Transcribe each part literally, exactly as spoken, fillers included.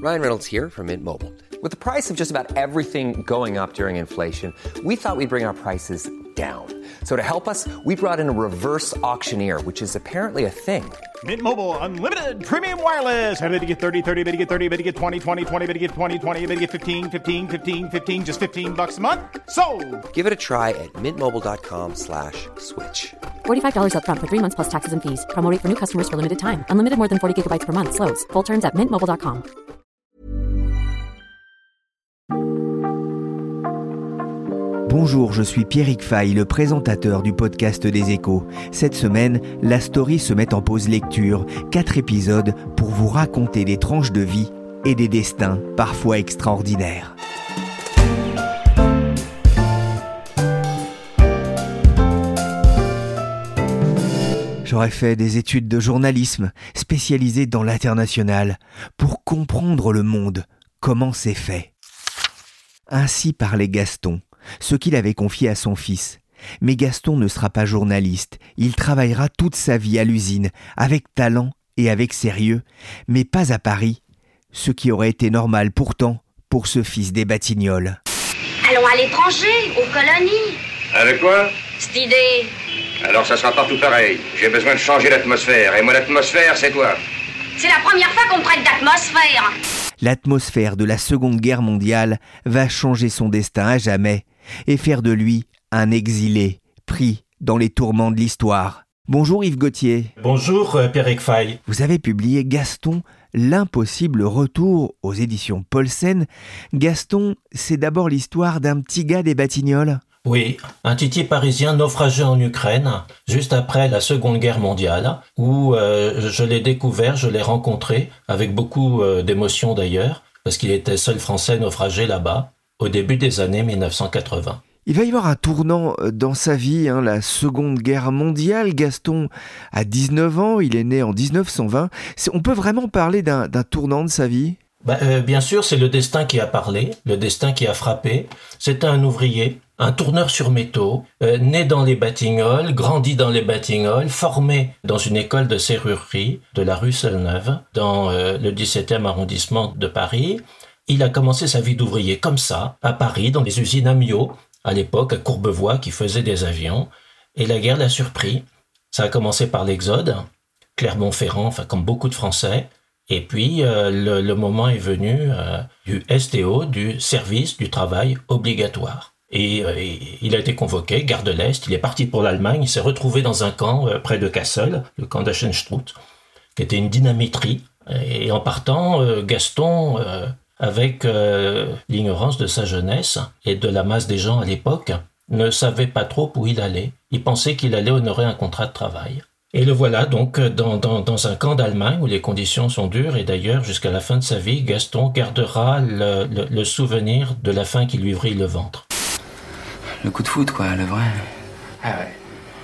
Ryan Reynolds here from Mint Mobile. With the price of just about everything going up during inflation, we thought we'd bring our prices down. So to help us, we brought in a reverse auctioneer, which is apparently a thing. Mint Mobile Unlimited Premium Wireless. How to get thirty, thirty, how to get thirty, how to get twenty, twenty, twenty, how to get twenty, twenty, how to get fifteen, fifteen, fifteen, fifteen, just fifteen bucks a month? Sold! Give it a try at mintmobile.com slash switch. forty-five dollars up front for three months plus taxes and fees. Promo rate for new customers for limited time. Unlimited more than forty gigabytes per month. Slows full terms at mint mobile dot com. Bonjour, je suis Pierrick Fay, le présentateur du podcast des Échos. Cette semaine, la story se met en pause lecture. Quatre épisodes pour vous raconter des tranches de vie et des destins parfois extraordinaires. J'aurais fait des études de journalisme spécialisées dans l'international pour comprendre le monde, comment c'est fait. Ainsi parlait Gaston, ce qu'il avait confié à son fils. Mais Gaston ne sera pas journaliste, il travaillera toute sa vie à l'usine, avec talent et avec sérieux, mais pas à Paris, ce qui aurait été normal pourtant pour ce fils des Batignolles. Allons à l'étranger, aux colonies. Avec quoi? Cette idée. Alors ça sera partout pareil. J'ai besoin de changer l'atmosphère, et moi l'atmosphère c'est toi. C'est la première fois qu'on me traite d'atmosphère. L'atmosphère de la Seconde Guerre mondiale va changer son destin à jamais et faire de lui un exilé, pris dans les tourments de l'histoire. Bonjour Yves Gauthier. Bonjour Pierrick Fay. Vous avez publié Gaston, l'impossible retour aux éditions Paulsen. Gaston, c'est d'abord l'histoire d'un petit gars des Batignolles. Oui, un titi parisien naufragé en Ukraine, juste après la Seconde Guerre mondiale, où euh, je l'ai découvert, je l'ai rencontré, avec beaucoup euh, d'émotion d'ailleurs, parce qu'il était seul Français naufragé là-bas, au début des années dix-neuf cent quatre-vingts. Il va y avoir un tournant dans sa vie, hein, la Seconde Guerre mondiale. Gaston a dix-neuf ans, il est né en dix-neuf cent vingt. C'est, on peut vraiment parler d'un, d'un tournant de sa vie ? Bah, euh, bien sûr, c'est le destin qui a parlé, le destin qui a frappé. C'était un ouvrier, un tourneur sur métaux, euh, né dans les Batignolles, grandi dans les Batignolles, formé dans une école de serrurerie de la rue Seine-Neuve, dans euh, le dix-septième arrondissement de Paris. Il a commencé sa vie d'ouvrier comme ça, à Paris, dans les usines Amiot, à l'époque à Courbevoie, qui faisait des avions. Et la guerre l'a surpris. Ça a commencé par l'exode, Clermont-Ferrand, enfin comme beaucoup de Français. Et puis, euh, le, le moment est venu euh, du S T O, du service du travail obligatoire. Et euh, il a été convoqué, gare de l'Est, il est parti pour l'Allemagne, il s'est retrouvé dans un camp euh, près de Kassel, le camp d'Aschenstruth, qui était une dynamiterie. Et en partant, euh, Gaston, euh, avec euh, l'ignorance de sa jeunesse et de la masse des gens à l'époque, ne savait pas trop où il allait. Il pensait qu'il allait honorer un contrat de travail. Et le voilà donc dans, dans, dans un camp d'Allemagne où les conditions sont dures et d'ailleurs jusqu'à la fin de sa vie, Gaston gardera le, le, le souvenir de la faim qui lui vrille le ventre. Le coup de foudre quoi, le vrai. Ah ouais.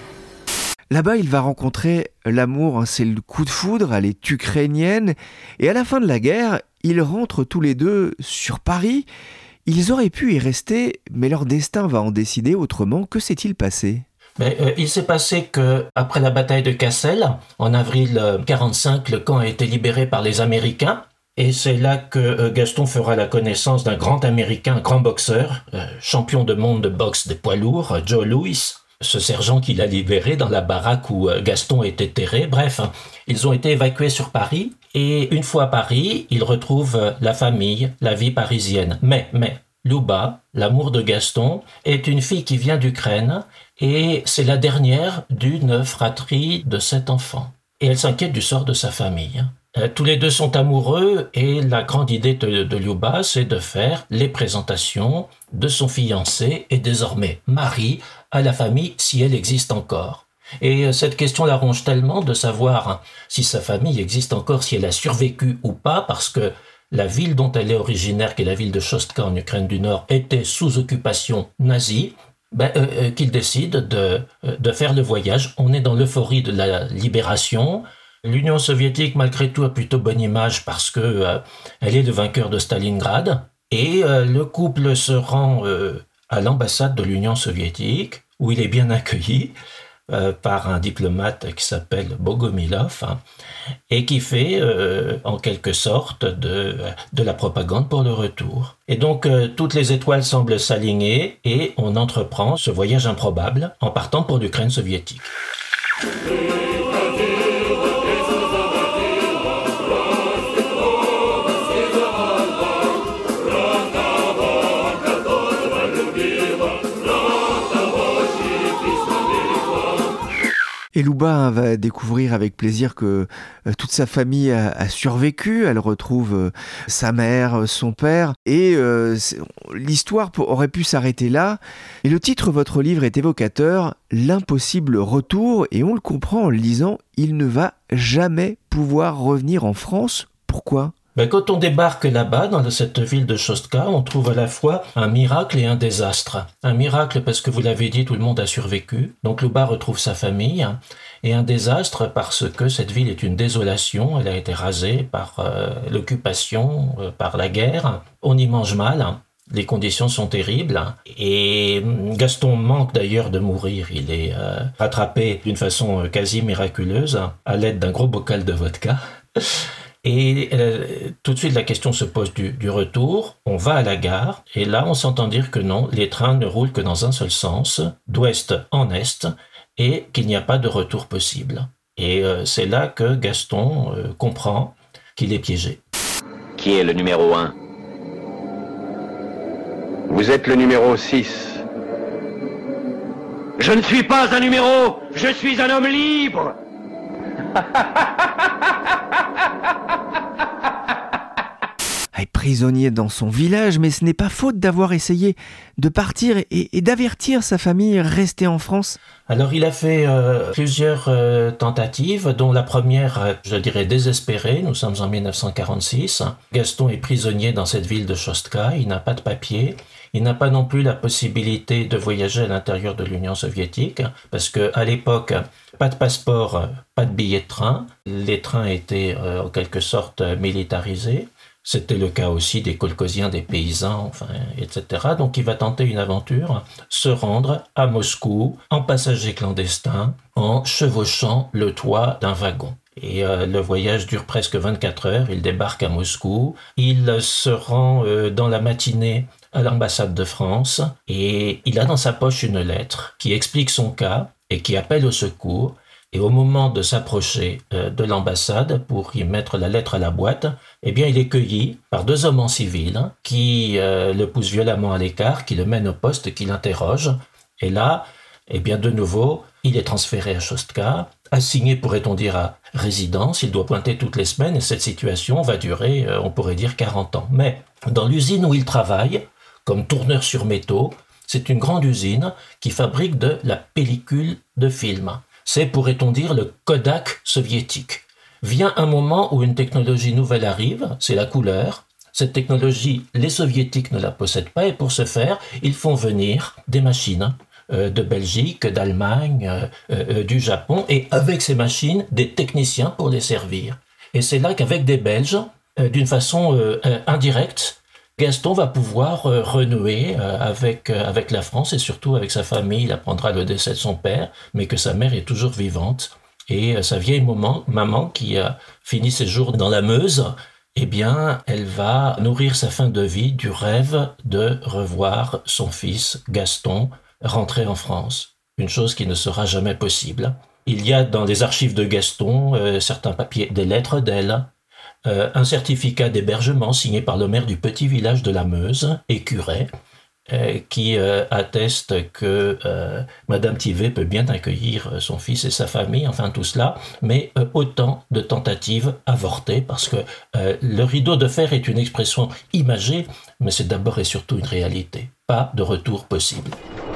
Là-bas, il va rencontrer l'amour, hein, c'est le coup de foudre, elle est ukrainienne. Et à la fin de la guerre, ils rentrent tous les deux sur Paris. Ils auraient pu y rester, mais leur destin va en décider autrement. Que s'est-il passé ? Mais, euh, il s'est passé que après la bataille de Cassel, en avril quarante-cinq, le camp a été libéré par les Américains. Et c'est là que euh, Gaston fera la connaissance d'un grand Américain, un grand boxeur, euh, champion de monde de boxe des poids lourds, Joe Louis, ce sergent qui l'a libéré dans la baraque où euh, Gaston était terré. Bref, hein, ils ont été évacués sur Paris. Et une fois à Paris, ils retrouvent euh, la famille, la vie parisienne. Mais, mais, Louba, l'amour de Gaston, est une fille qui vient d'Ukraine et c'est la dernière d'une fratrie de sept enfants. Et elle s'inquiète du sort de sa famille. Euh, tous les deux sont amoureux et la grande idée de, de Louba, c'est de faire les présentations de son fiancé et désormais mari à la famille si elle existe encore. Et euh, cette question la ronge tellement de savoir hein, si sa famille existe encore, si elle a survécu ou pas, parce que la ville dont elle est originaire, qui est la ville de Chostka en Ukraine du Nord, était sous occupation nazie, ben, euh, euh, qu'il décide de, euh, de faire le voyage. On est dans l'euphorie de la libération. L'Union soviétique, malgré tout, a plutôt bonne image parce que euh, elle est le vainqueur de Stalingrad. Et euh, le couple se rend euh, à l'ambassade de l'Union soviétique, où il est bien accueilli. euh, par un diplomate qui s'appelle Bogomilov, hein, et qui fait euh, en quelque sorte de, de la propagande pour le retour. Et donc euh, toutes les étoiles semblent s'aligner et on entreprend ce voyage improbable en partant pour l'Ukraine soviétique. Et Louba hein, va découvrir avec plaisir que euh, toute sa famille a, a survécu. Elle retrouve euh, sa mère, son père. Et euh, l'histoire aurait pu s'arrêter là. Et le titre de votre livre est évocateur, L'impossible retour. Et on le comprend en le lisant, il ne va jamais pouvoir revenir en France. Pourquoi ? Ben, quand on débarque là-bas, dans cette ville de Chostka, on trouve à la fois un miracle et un désastre. Un miracle parce que, vous l'avez dit, tout le monde a survécu. Donc Louba retrouve sa famille. Et un désastre parce que cette ville est une désolation. Elle a été rasée par euh, l'occupation, euh, par la guerre. On y mange mal. Les conditions sont terribles. Et Gaston manque d'ailleurs de mourir. Il est euh, rattrapé d'une façon quasi miraculeuse à l'aide d'un gros bocal de vodka. Et euh, tout de suite, la question se pose du, du retour. On va à la gare, et là, on s'entend dire que non, les trains ne roulent que dans un seul sens, d'ouest en est, et qu'il n'y a pas de retour possible. Et euh, c'est là que Gaston euh, comprend qu'il est piégé. Qui est le numéro un ? Vous êtes le numéro six. Je ne suis pas un numéro, je suis un homme libre. est prisonnier dans son village, mais ce n'est pas faute d'avoir essayé de partir et, et d'avertir sa famille restée en France. Alors il a fait euh, plusieurs euh, tentatives, dont la première, je dirais, désespérée. Nous sommes en dix-neuf cent quarante-six. Gaston est prisonnier dans cette ville de Chostka, il n'a pas de papier. Il n'a pas non plus la possibilité de voyager à l'intérieur de l'Union soviétique, parce qu'à l'époque, pas de passeport, pas de billet de train. Les trains étaient euh, en quelque sorte militarisés. C'était le cas aussi des kolkhosiens, des paysans, enfin, et cetera. Donc il va tenter une aventure, se rendre à Moscou en passager clandestin, en chevauchant le toit d'un wagon. Et euh, le voyage dure presque vingt-quatre heures, il débarque à Moscou, il se rend euh, dans la matinée à l'ambassade de France, et il a dans sa poche une lettre qui explique son cas et qui appelle au secours. Et au moment de s'approcher euh, de l'ambassade pour y mettre la lettre à la boîte, eh bien, il est cueilli par deux hommes en civil hein, qui euh, le poussent violemment à l'écart, qui le mènent au poste, qui l'interrogent. Et là, eh bien, de nouveau, il est transféré à Chostka, assigné, pourrait-on dire, à résidence. Il doit pointer toutes les semaines et cette situation va durer, euh, on pourrait dire, quarante ans. Mais dans l'usine où il travaille, comme tourneur sur métaux, c'est une grande usine qui fabrique de la pellicule de film. C'est, pourrait-on dire, le Kodak soviétique. Vient un moment où une technologie nouvelle arrive, c'est la couleur. Cette technologie, les soviétiques ne la possèdent pas et pour ce faire, ils font venir des machines euh, de Belgique, d'Allemagne, euh, euh, du Japon et avec ces machines, des techniciens pour les servir. Et c'est là qu'avec des Belges, euh, d'une façon euh, euh, indirecte, Gaston va pouvoir euh, renouer euh, avec, euh, avec la France et surtout avec sa famille. Il apprendra le décès de son père, mais que sa mère est toujours vivante. Et euh, sa vieille maman, maman qui a fini ses jours dans la Meuse, eh bien, elle va nourrir sa fin de vie du rêve de revoir son fils Gaston rentrer en France. Une chose qui ne sera jamais possible. Il y a dans les archives de Gaston euh, certains papiers, des lettres d'elle, Euh, un certificat d'hébergement signé par le maire du petit village de la Meuse, Écuret, euh, qui euh, atteste que euh, Madame Thivet peut bien accueillir son fils et sa famille, enfin tout cela, mais euh, autant de tentatives avortées, parce que euh, le rideau de fer est une expression imagée, mais c'est d'abord et surtout une réalité. Pas de retour possible.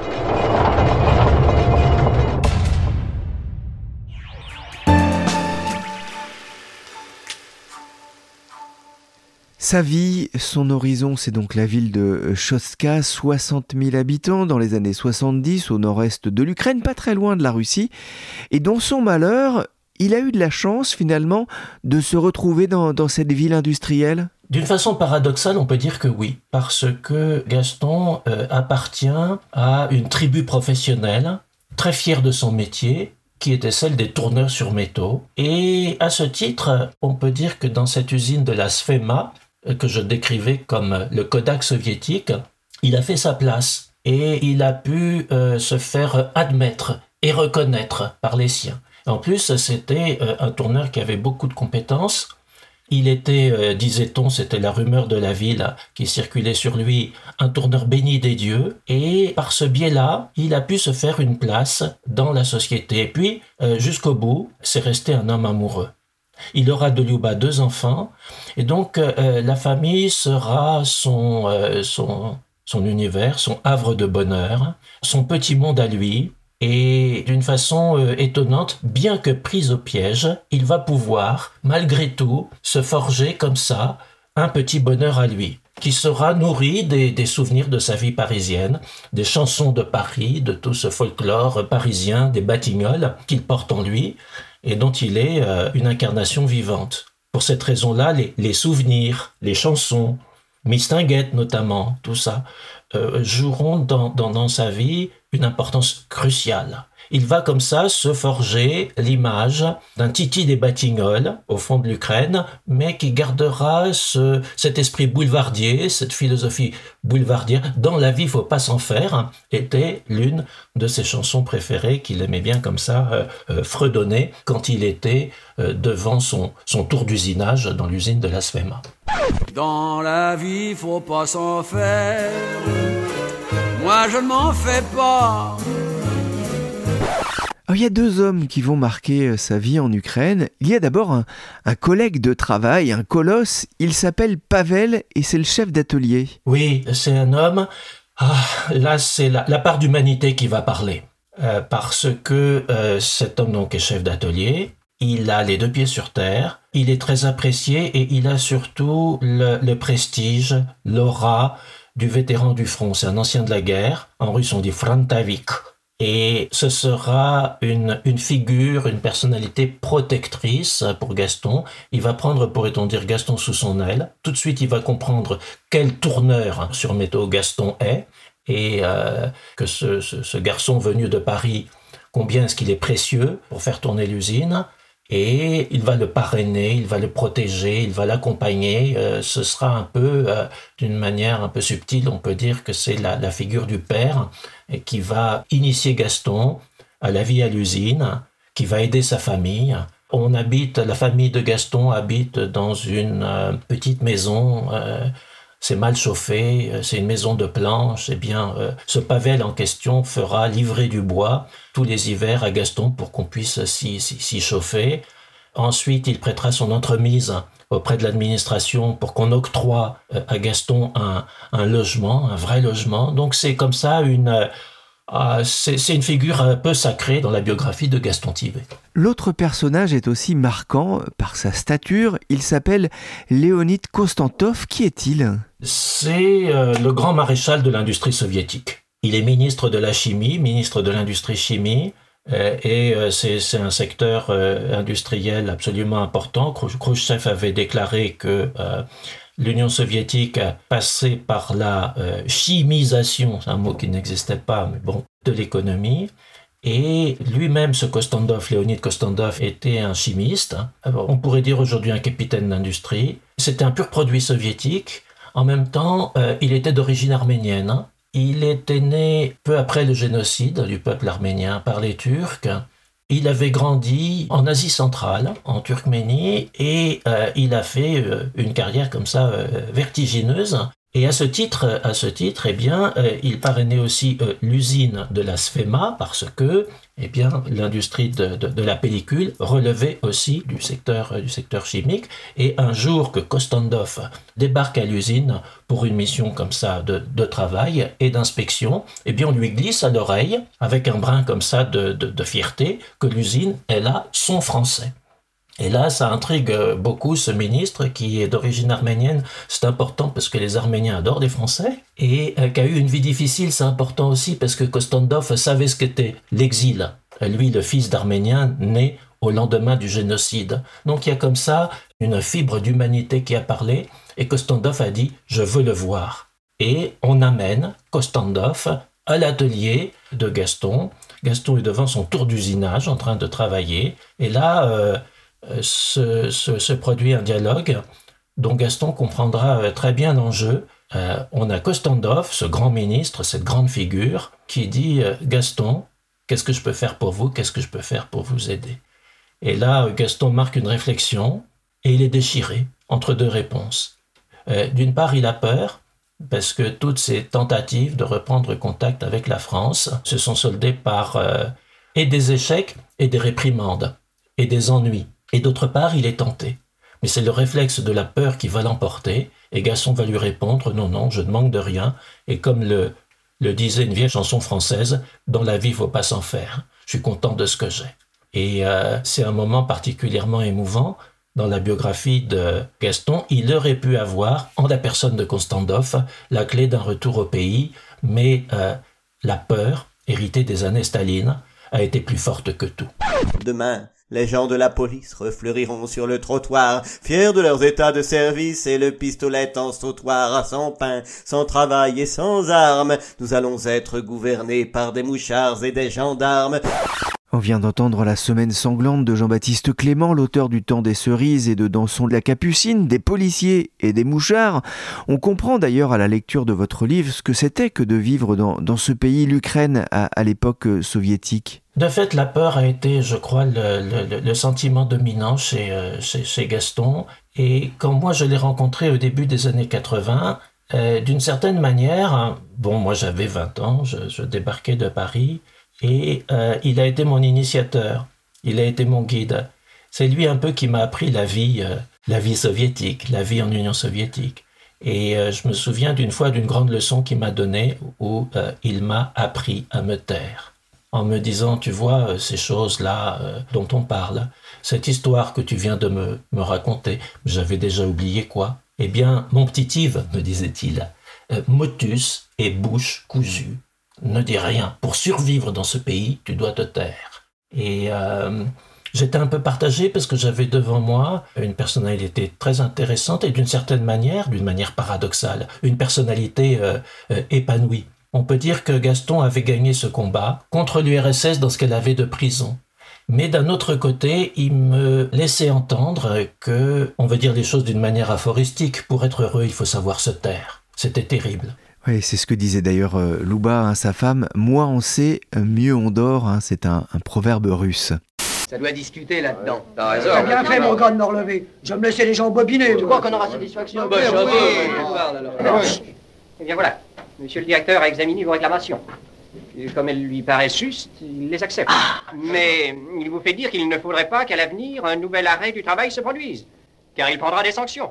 Sa vie, son horizon, c'est donc la ville de Chostka, soixante mille habitants dans les années soixante-dix au nord-est de l'Ukraine, pas très loin de la Russie. Et dans son malheur, il a eu de la chance finalement de se retrouver dans, dans cette ville industrielle. D'une façon paradoxale, on peut dire que oui, parce que Gaston euh, appartient à une tribu professionnelle très fier de son métier, qui était celle des tourneurs sur métaux. Et à ce titre, on peut dire que dans cette usine de la Sfema, que je décrivais comme le Kodak soviétique, il a fait sa place et il a pu euh, se faire admettre et reconnaître par les siens. En plus, c'était euh, un tourneur qui avait beaucoup de compétences. Il était, euh, disait-on, c'était la rumeur de la ville qui circulait sur lui, un tourneur béni des dieux. Et par ce biais-là, il a pu se faire une place dans la société. Et puis, euh, jusqu'au bout, c'est resté un homme amoureux. Il aura de Liuba deux enfants. Et donc, euh, la famille sera son, euh, son, son univers, son havre de bonheur, son petit monde à lui. Et d'une façon euh, étonnante, bien que pris au piège, il va pouvoir, malgré tout, se forger comme ça un petit bonheur à lui, qui sera nourri des, des souvenirs de sa vie parisienne, des chansons de Paris, de tout ce folklore parisien, des batignolles qu'il porte en lui et dont il est euh, une incarnation vivante. Pour cette raison-là, les, les souvenirs, les chansons, Mistinguett notamment, tout ça, euh, joueront dans, dans, dans sa vie une importance cruciale. Il va comme ça se forger l'image d'un Titi des Batignolles au fond de l'Ukraine, mais qui gardera ce, cet esprit boulevardier, cette philosophie boulevardière. Dans la vie, faut pas s'en faire, était l'une de ses chansons préférées qu'il aimait bien comme ça euh, euh, fredonner quand il était euh, devant son, son tour d'usinage dans l'usine de la Sfema. Dans la vie, faut pas s'en faire. Moi, je ne m'en fais pas. Alors, il y a deux hommes qui vont marquer sa vie en Ukraine. Il y a d'abord un, un collègue de travail, un colosse. Il s'appelle Pavel et c'est le chef d'atelier. Oui, c'est un homme. Ah, là, c'est la, la part d'humanité qui va parler. Euh, parce que euh, cet homme donc est chef d'atelier. Il a les deux pieds sur terre. Il est très apprécié et il a surtout le, le prestige, l'aura du vétéran du front. C'est un ancien de la guerre. En russe, on dit Frantavik. Et ce sera une, une figure, une personnalité protectrice pour Gaston. Il va prendre, pourrait-on dire, Gaston sous son aile. Tout de suite, il va comprendre quel tourneur sur métaux Gaston est et euh, que ce, ce, ce garçon venu de Paris, combien est-ce qu'il est précieux pour faire tourner l'usine. Et il va le parrainer, il va le protéger, il va l'accompagner. Euh, ce sera un peu, euh, d'une manière un peu subtile, on peut dire que c'est la, la figure du père et qui va initier Gaston à la vie à l'usine, qui va aider sa famille. On habite, la famille de Gaston habite dans une euh, petite maison. Euh, c'est mal chauffé, c'est une maison de planches. Eh bien, euh, ce Pavel en question fera livrer du bois tous les hivers à Gaston pour qu'on puisse s'y, s'y, s'y chauffer. Ensuite, il prêtera son entremise auprès de l'administration pour qu'on octroie euh, à Gaston un, un logement, un vrai logement. Donc c'est comme ça une... Euh, c'est, c'est une figure un peu sacrée dans la biographie de Gaston Thibet. L'autre personnage est aussi marquant par sa stature. Il s'appelle Léonid Konstantov. Qui est-il ? C'est euh, le grand maréchal de l'industrie soviétique. Il est ministre de la chimie, ministre de l'industrie chimie, euh, et euh, c'est, c'est un secteur euh, industriel absolument important. Khrouchtchev avait déclaré que euh, l'Union soviétique a passé par la euh, chimisation, c'est un mot qui n'existait pas, mais bon, de l'économie. Et lui-même, ce Konstantov, Léonid Konstantov, était un chimiste. Alors, on pourrait dire aujourd'hui un capitaine d'industrie. C'était un pur produit soviétique. En même temps, euh, il était d'origine arménienne. Il était né peu après le génocide du peuple arménien par les Turcs. Il avait grandi en Asie centrale, en Turkménie, et euh, il a fait euh, une carrière comme ça euh, vertigineuse. Et à ce titre, à ce titre, eh bien, euh, il parrainait aussi euh, l'usine de la Sfema parce que, eh bien, l'industrie de, de, de la pellicule relevait aussi du secteur, euh, du secteur chimique. Et un jour que Konstantov débarque à l'usine pour une mission comme ça de, de travail et d'inspection, eh bien, on lui glisse à l'oreille, avec un brin comme ça de, de, de fierté, que l'usine est là, son français. Et là, ça intrigue beaucoup ce ministre qui est d'origine arménienne. C'est important parce que les Arméniens adorent les Français. Et euh, qui a eu une vie difficile, c'est important aussi parce que Konstantov savait ce qu'était l'exil. Lui, le fils d'Arménien, né au lendemain du génocide. Donc il y a comme ça une fibre d'humanité qui a parlé. Et Konstantov a dit « je veux le voir ». Et on amène Konstantov à l'atelier de Gaston. Gaston est devant son tour d'usinage en train de travailler. Et là, euh, se, se, se produit un dialogue dont Gaston comprendra très bien l'enjeu. Euh, on a Kostandov, ce grand ministre, cette grande figure, qui dit euh, « Gaston, qu'est-ce que je peux faire pour vous? Qu'est-ce que je peux faire pour vous aider ?» Et là, Gaston marque une réflexion et il est déchiré entre deux réponses. Euh, d'une part, il a peur, parce que toutes ces tentatives de reprendre contact avec la France se sont soldées par euh, et des échecs et des réprimandes et des ennuis. Et d'autre part, il est tenté. Mais c'est le réflexe de la peur qui va l'emporter, et Gaston va lui répondre « Non, non, je ne manque de rien, et comme le, le disait une vieille chanson française, dans la vie, il ne faut pas s'en faire. Je suis content de ce que j'ai. » Et euh, c'est un moment particulièrement émouvant. Dans la biographie de Gaston, il aurait pu avoir, en la personne de Kostandov, la clé d'un retour au pays, mais euh, la peur, héritée des années Staline, a été plus forte que tout. Demain, les gens de la police refleuriront sur le trottoir, fiers de leurs états de service et le pistolet en sautoir, sans pain, sans travail et sans armes. Nous allons être gouvernés par des mouchards et des gendarmes. On vient d'entendre La Semaine sanglante de Jean-Baptiste Clément, l'auteur du Temps des cerises et de Danson de la Capucine, des policiers et des mouchards. On comprend d'ailleurs à la lecture de votre livre ce que c'était que de vivre dans, dans ce pays, l'Ukraine, à, à l'époque soviétique. De fait, la peur a été, je crois, le, le, le sentiment dominant chez, euh, chez, chez Gaston. Et quand moi je l'ai rencontré au début des années quatre-vingts, euh, d'une certaine manière, hein, bon, moi j'avais vingt ans, je, je débarquais de Paris, et euh, il a été mon initiateur, il a été mon guide. C'est lui un peu qui m'a appris la vie, euh, la vie soviétique, la vie en Union soviétique. Et euh, je me souviens d'une fois d'une grande leçon qu'il m'a donnée où euh, il m'a appris à me taire. En me disant, tu vois, euh, ces choses-là euh, dont on parle, cette histoire que tu viens de me, me raconter, j'avais déjà oublié quoi. Eh bien, mon petit Yves, me disait-il, euh, motus et bouche cousue. Ne dis rien. Pour survivre dans ce pays, tu dois te taire. Et euh, j'étais un peu partagé parce que j'avais devant moi une personnalité très intéressante et d'une certaine manière, d'une manière paradoxale, une personnalité euh, euh, épanouie. On peut dire que Gaston avait gagné ce combat contre l'U R S S dans ce qu'elle avait de prison. Mais d'un autre côté, il me laissait entendre que, on veut dire les choses d'une manière aphoristique, pour être heureux, il faut savoir se taire. C'était terrible. Oui, c'est ce que disait d'ailleurs euh, Louba, hein, sa femme. « Moins on sait, mieux on dort hein, ». C'est un, un proverbe russe. Ça doit discuter là-dedans. Ouais, t'as raison. T'as bien fait, mon gars, de me relever. Je vais me laisser les gens bobiner. Tu crois qu'on aura satisfaction? Bah, oui, oui. On parle alors. alors eh bien voilà, monsieur le directeur a examiné vos réclamations. Et comme elles lui paraissent justes, il les accepte. Ah. Mais il vous fait dire qu'il ne faudrait pas qu'à l'avenir, un nouvel arrêt du travail se produise, car il prendra des sanctions.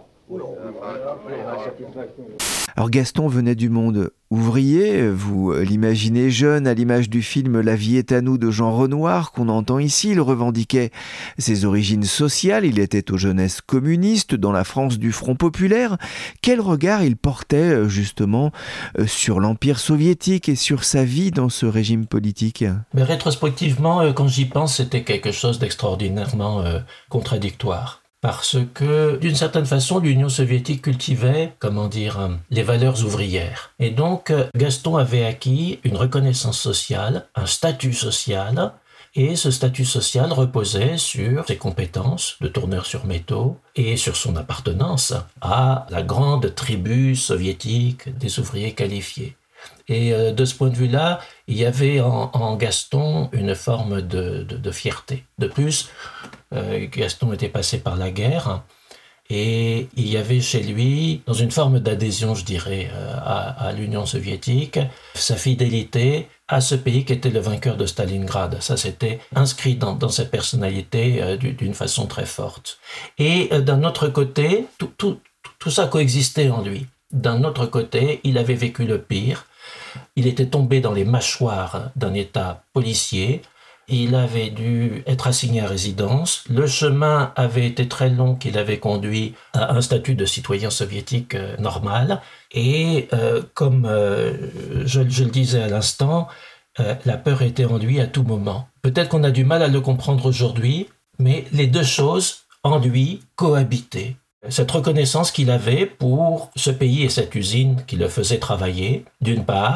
Alors Gaston venait du monde ouvrier, vous l'imaginez jeune à l'image du film La vie est à nous de Jean Renoir qu'on entend ici. Il revendiquait ses origines sociales, il était aux jeunesses communistes dans la France du Front populaire. Quel regard il portait justement sur l'Empire soviétique et sur sa vie dans ce régime politique? Mais rétrospectivement, quand j'y pense, c'était quelque chose d'extraordinairement euh, contradictoire. Parce que, d'une certaine façon, l'Union soviétique cultivait, comment dire, les valeurs ouvrières. Et donc, Gaston avait acquis une reconnaissance sociale, un statut social, et ce statut social reposait sur ses compétences de tourneur sur métaux et sur son appartenance à la grande tribu soviétique des ouvriers qualifiés. Et euh, de ce point de vue-là, il y avait en, en Gaston une forme de, de, de fierté. De plus, euh, Gaston était passé par la guerre et il y avait chez lui, dans une forme d'adhésion, je dirais, euh, à, à l'Union soviétique, sa fidélité à ce pays qui était le vainqueur de Stalingrad. Ça, c'était inscrit dans, dans sa personnalité euh, d'une façon très forte. Et euh, d'un autre côté, tout, tout, tout ça coexistait en lui. D'un autre côté, il avait vécu le pire. Il était tombé dans les mâchoires d'un État policier. Il avait dû être assigné à résidence. Le chemin avait été très long qu'il avait conduit à un statut de citoyen soviétique euh, normal. Et euh, comme euh, je, je le disais à l'instant, euh, la peur était en lui à tout moment. Peut-être qu'on a du mal à le comprendre aujourd'hui, mais les deux choses en lui cohabitaient. Cette reconnaissance qu'il avait pour ce pays et cette usine qui le faisait travailler, d'une part,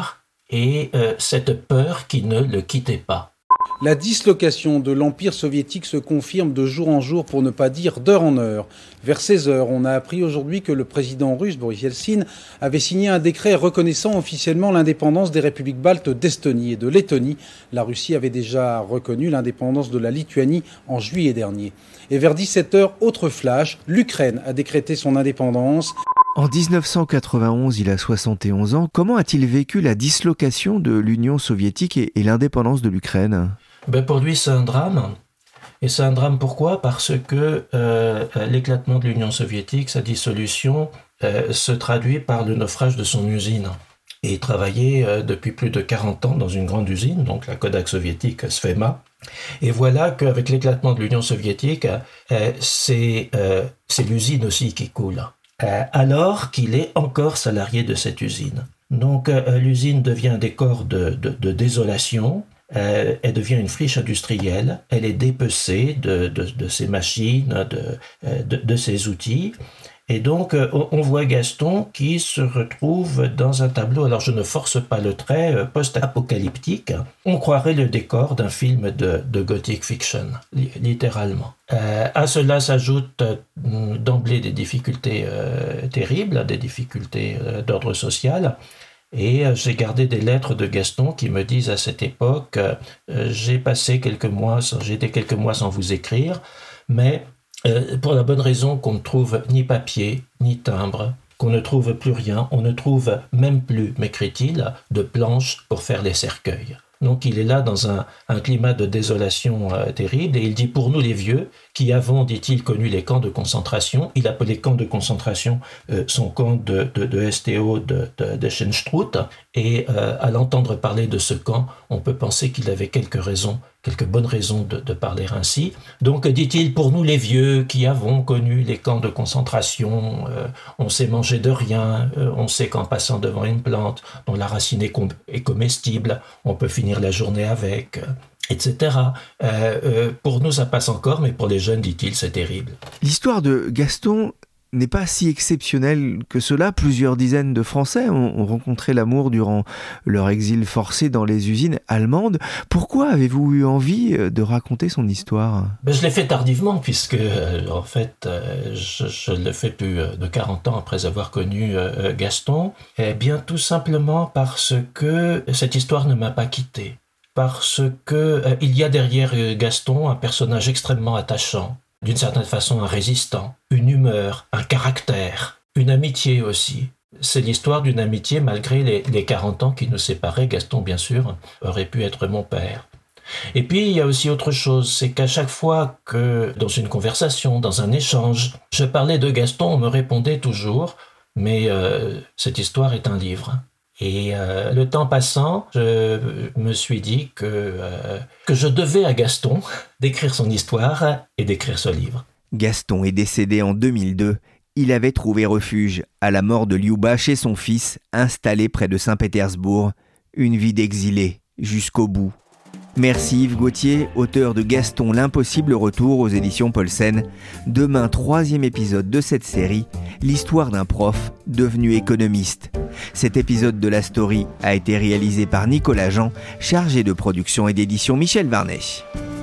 et euh, cette peur qui ne le quittait pas. La dislocation de l'Empire soviétique se confirme de jour en jour, pour ne pas dire d'heure en heure. Vers seize heures, on a appris aujourd'hui que le président russe, Boris Yeltsin, avait signé un décret reconnaissant officiellement l'indépendance des républiques baltes d'Estonie et de Lettonie. La Russie avait déjà reconnu l'indépendance de la Lituanie en juillet dernier. Et vers dix-sept heures, autre flash, l'Ukraine a décrété son indépendance. En dix-neuf cent quatre-vingt-onze, il a soixante et onze ans. Comment a-t-il vécu la dislocation de l'Union soviétique et, et l'indépendance de l'Ukraine ? Ben pour lui, c'est un drame. Et c'est un drame pourquoi ? Parce que euh, l'éclatement de l'Union soviétique, sa dissolution, euh, se traduit par le naufrage de son usine. Et il travaillait euh, depuis plus de quarante ans dans une grande usine, donc la Kodak soviétique Sfema. Et voilà qu'avec l'éclatement de l'Union soviétique, euh, c'est, euh, c'est l'usine aussi qui coule. Euh, alors qu'il est encore salarié de cette usine. Donc euh, l'usine devient un décor de, de, de désolation, euh, elle devient une friche industrielle, elle est dépecée de, de, de ses machines, de, de, de ses outils. Et donc, euh, on voit Gaston qui se retrouve dans un tableau, alors je ne force pas le trait, euh, post-apocalyptique. On croirait le décor d'un film de, de gothic fiction, li- littéralement. Euh, à cela s'ajoutent euh, d'emblée des difficultés euh, terribles, des difficultés euh, d'ordre social. Et euh, j'ai gardé des lettres de Gaston qui me disent à cette époque euh, « J'ai passé quelques mois, sans, j'ai été quelques mois sans vous écrire, mais... » Euh, pour la bonne raison qu'on ne trouve ni papier, ni timbre, qu'on ne trouve plus rien, on ne trouve même plus, m'écrit-il, de planches pour faire les cercueils. Donc il est là dans un, un climat de désolation euh, terrible, et il dit pour nous les vieux, qui avons, dit-il, connu les camps de concentration, il appelait camps de concentration euh, son camp de, de, de S T O de, de, de Schenstruth, et euh, à l'entendre parler de ce camp, on peut penser qu'il avait quelques raisons, quelques bonnes raisons de, de parler ainsi. Donc, dit-il, pour nous les vieux qui avons connu les camps de concentration, euh, on sait manger de rien, euh, on sait qu'en passant devant une plante dont la racine est, com- est comestible, on peut finir la journée avec, euh, et cetera. Euh, euh, pour nous, ça passe encore, mais pour les jeunes, dit-il, c'est terrible. L'histoire de Gaston n'est pas si exceptionnelle que cela. Plusieurs dizaines de Français ont, ont rencontré l'amour durant leur exil forcé dans les usines allemandes. Pourquoi avez-vous eu envie de raconter son histoire ? Ben, je l'ai fait tardivement, puisque euh, en fait, euh, je, je l'ai fait plus de quarante ans après avoir connu euh, Gaston. Eh bien, tout simplement parce que cette histoire ne m'a pas quitté. Parce que euh, il y a derrière Gaston un personnage extrêmement attachant, d'une certaine façon un résistant, une humeur, un caractère, une amitié aussi. C'est l'histoire d'une amitié malgré les, les quarante ans qui nous séparaient. Gaston, bien sûr, aurait pu être mon père. Et puis, il y a aussi autre chose, c'est qu'à chaque fois que, dans une conversation, dans un échange, je parlais de Gaston, on me répondait toujours « mais euh, cette histoire est un livre ». Et euh, le temps passant, je me suis dit que, euh, que je devais à Gaston d'écrire son histoire et d'écrire ce livre. Gaston est décédé en deux mille deux. Il avait trouvé refuge à la mort de Liuba chez son fils, installé près de Saint-Pétersbourg. Une vie d'exilé jusqu'au bout. Merci Yves Gauthier, auteur de Gaston, l'impossible retour aux éditions Paulsen. Demain, troisième épisode de cette série, l'histoire d'un prof devenu économiste. Cet épisode de la story a été réalisé par Nicolas Jean, chargé de production et d'édition Michel Varnet.